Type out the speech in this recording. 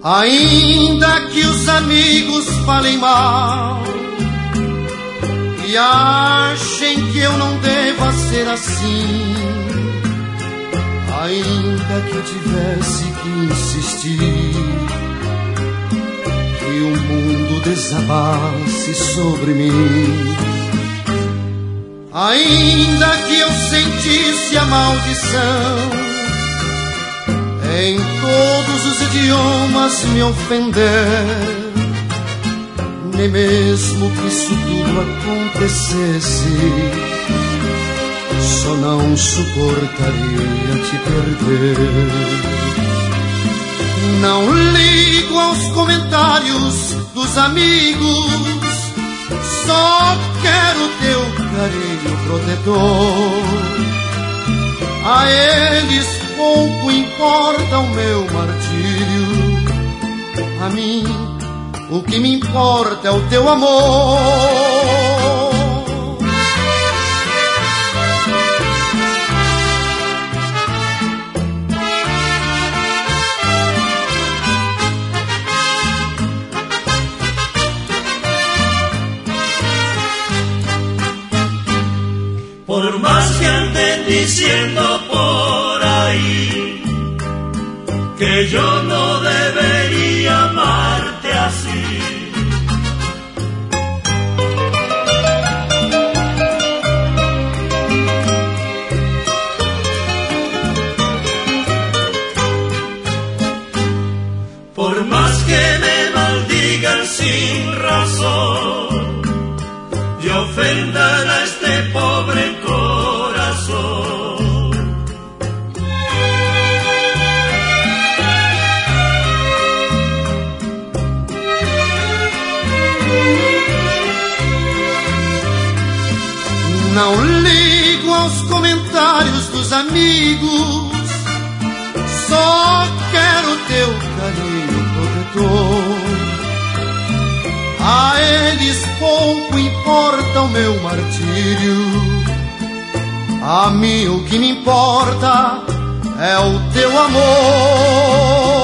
Ainda que os amigos falem mal e achem que eu não deva ser assim, ainda que eu tivesse que insistir, que o mundo desabasse sobre mim, ainda que eu sentisse a maldição em todos os idiomas me ofender, nem mesmo que isso tudo acontecesse, só não suportaria te perder. Não ligo aos comentários dos amigos, só quero teu carinho protetor. A eles pouco importa o meu martírio, a mim o que me importa é o teu amor. Por más que anden diciendo por ahí que yo no debería amarte así, por más que me maldigan sin razón y ofendan a este pobre corazón, não ligo aos comentários dos amigos, só quero teu carinho protetor. A eles pouco importa o meu martírio, a mim o que me importa é o teu amor.